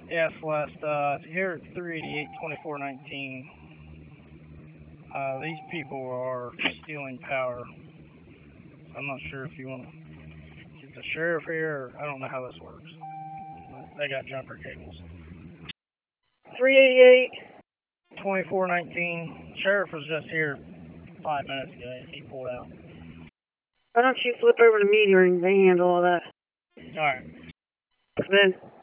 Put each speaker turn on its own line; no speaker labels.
Yeah, Celeste, here at 388-2419, these people are stealing power. I'm not sure if you want to get the sheriff here, or I don't know how this works. They got jumper cables. 388-2419, sheriff was just here 5 minutes ago. He pulled out.
Why don't you flip over to me, or they handle all that?
Alright.
Then